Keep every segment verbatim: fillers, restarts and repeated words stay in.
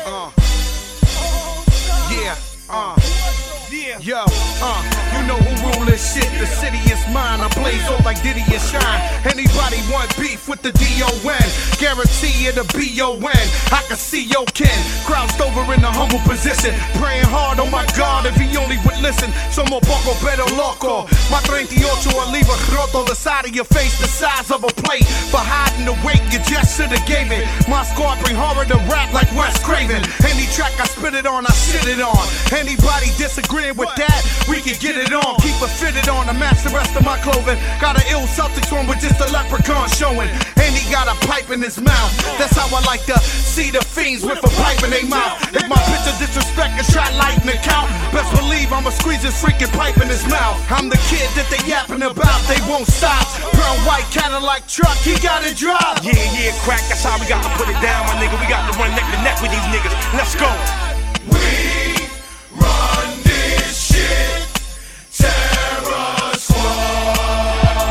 Uh. Yeah, uh. Yeah. Yo, uh, you know who rule this shit. The city is mine. I blaze all like Diddy and Shine. Anybody want beef with the D O N? Guarantee it'll be your win. I can see your kin crouched over in a humble position, praying hard on my God if he only would listen. Somos poco pero loco. My thirty-eight will leave a roto. The side of your face the size of a plate. For hiding the weight you just should've gave it. My squad bring horror to rap like Wes Craven. Any track I spit it on, I shit it on. Anybody disagree with that, we can get it on. Keep it fitted on, to match the rest of my clothing. Got an ill Celtics one with just a leprechaun showing. And he got a pipe in his mouth. That's how I like to see the fiends with a pipe in their mouth. If my picture disrespect and try lighting the count, best believe I'ma squeeze his freaking pipe in his mouth. I'm the kid that they yapping about, they won't stop. Brown white Cadillac truck, he got it drive. Yeah, yeah, crack, that's how we got to put it down, my nigga. We got to run neck to neck with these niggas. Let's go. We run this shit, Terror Squad.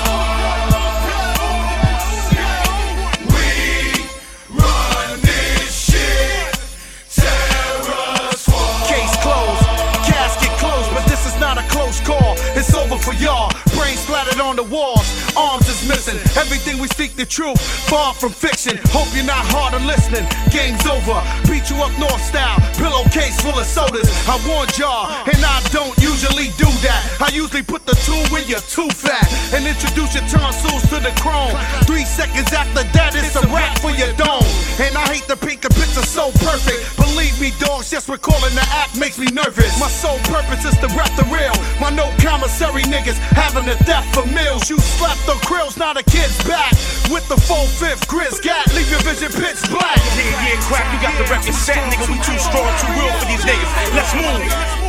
We run this shit, Terror Squad. Case closed, casket closed, but this is not a close call. It's over for y'all. Brains splattered on the walls, arms is missing. Everything we speak the truth, far from fiction. Hope you're not hard of listening. Game's over, beat you up north style. Pillowcase full of sodas. I warned y'all, and I don't usually do that. I usually put the two when you're too fat and introduce your tonsils to the chrome. Three seconds after that, it's a wrap for your dome. And I hate the pink, the picture so perfect. Believe me, dogs, just recalling the act makes me nervous. My sole purpose is to rap the real. My no commissary niggas having a death for meals. You slapped the grills, now the kid's back with the full-fifth Grizz gat, leave your vision pitch black. Yeah, yeah, crack, you got the record set, nigga. We too strong, too real for these niggas. Let's move.